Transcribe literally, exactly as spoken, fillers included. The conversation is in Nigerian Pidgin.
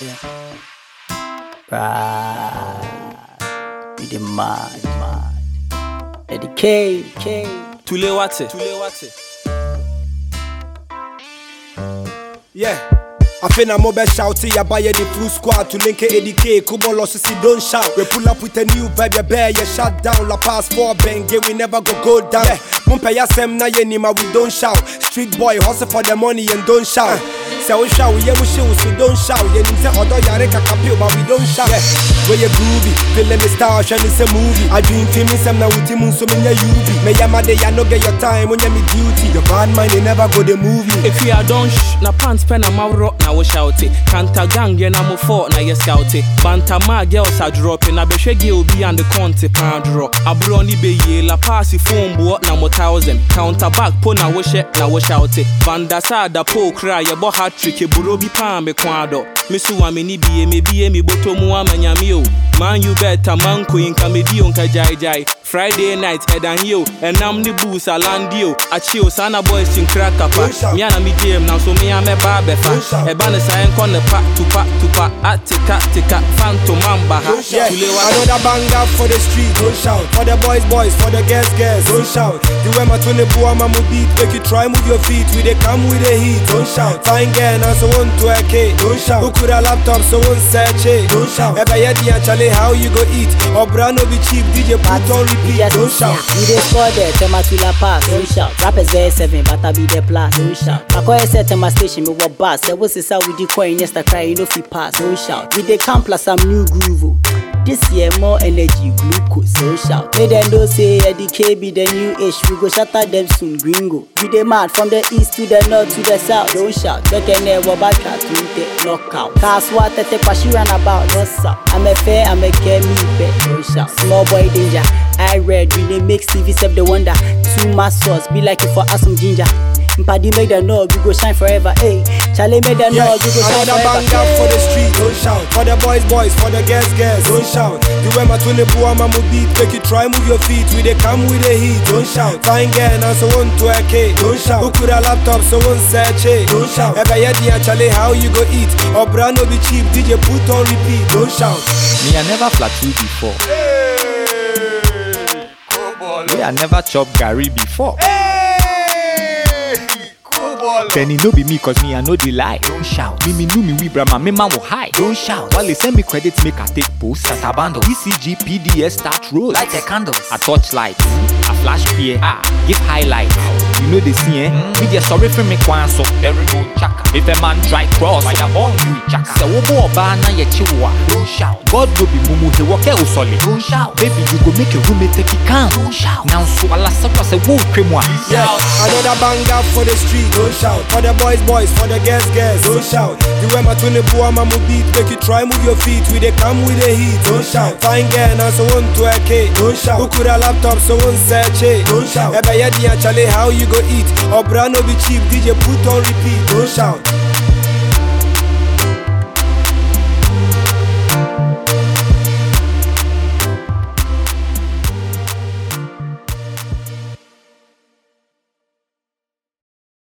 Yeah. Right. Be the mad, mad. Eddie K, K. Tule wate. Tule wate. Yeah. I feel I'm mobile shouty, I buy the full squad to link A D K, Kubo losses, don't shout. We pull up with a new vibe, ya bear, ya shut down. La pass four bang, yeah, we never go go down. Yeah. Mumpe ya sem na ye nima, we don't shout. Street boy, hustle for the money and don't shout. Say we shout, yeah, we shout, we don't shout. Yeah, nimse odo ya reka kapio, but we don't shout. Yeah. Where you groovy, feeling me star, shine it's a movie. I dream film me sem na with him, so me ya you be. Me ya made ya no get your time, when ya me duty. Your bad mind, they never go the movie. If you are don't sh, na pants pen a mauro, na we shout it. Kanta gang, yeah, na mo for, na ye scout it. Bantama girls are dropping, na be shaggy be and the conti pound drop. A brony be ye, la passy phone boy, na mo thousand. Counter back, po na we shek, na we shout it. Bandasa da po cry, ye bo hat trick, ye burobi pan me kwado. Misu wa me ni biye, me biye mi boto muwa manyamio. Man you better, man queen, kamedi on ka jai jai. Friday night, head and yo, and I'm the boost, I land yo. I chill, sana boys in crack up. Me and me game now, so me and me barbe fa. A banner sign con the pack to pack to pack. At tika tika, phantom mamba. Another banger for the street, don't shout. For the boys, boys, for the girls, girls, don't shout. You wear my twenty boy, my beat, make you try move your feet. We they come with the heat, don't shout. Fine girl, now so one to a K, don't shout. Who could a laptop, so one search it, don't shout. Ever yet, Charlie, how you go eat? Or brand no be cheap, D J put on repeat, don't shout. We dey score there, tema to la pass, don't shout. Rappers there seven, but I be the plus, don't shout. I call set tema station, me what bass. Say what's this how we dey coin, yes, the cry, you know, fi pass, don't shout. We dey camp plus some new groove. This year more energy, glucose, so shout. They then don't say Eddie K be the new ish. We go shatter them soon, gringo. We dey mad from the east to the north to the south. Don't shout. Look and never back to the knockout. Cast water, take what she run about. What's up? I'm a fair, I'm a care me bet. Don't shout. Small boy danger. I read we dey make T V save the wonder. Too much sauce, be like it for us some ginger. Mpadi make the know, we go shine forever. Hey, Charlie make the know, we go shine forever. Another banger for the street, don't shout. For the boys, boys, for the girls, girls, don't shout. You wear my twenty boy, my beat, make you try move your feet. We they come with the heat, don't shout. Fine girl, now so one to a K, don't shout. Who could a laptop, so one search it, don't shout. Ever yet, Charlie, how you go eat? Or brand no be cheap, D J put on repeat, don't shout. Me I never flat you before. Hey, Me I never chop Gary before. Then it no be me cause me I know the lie. Don't shout. Me me know me we brama me man will hide. Don't shout. While they send me credits make I take post. Satabando. E C G P D S start roll. Light a candles. A torchlight. A flash P A. Ah. Give highlight. You know they see eh. Mm. Me just sorry for me kwan so. Very good chaka. If a man try cross. Fire bomb you chaka. Se wobo oba na ye chiwa. Don't shout. God no be mumu he woke o solid. Don't shout. Baby you go make your roommate take it calm. Don't shout. Now so ala sapa se wo kremwa. Yeah. Another banger for the street. Don't shout. For the boys, boys, for the girls, girls, don't shout. You wear my twenty boy, my beat, make you try move your feet. We they come with the heat, don't shout. Fine girl, now so one to a K, don't shout. Who could a laptop, so one search it, don't shout. Ever yet, Charlie, how you go eat? Or brand no be cheap, D J put on repeat, don't shout.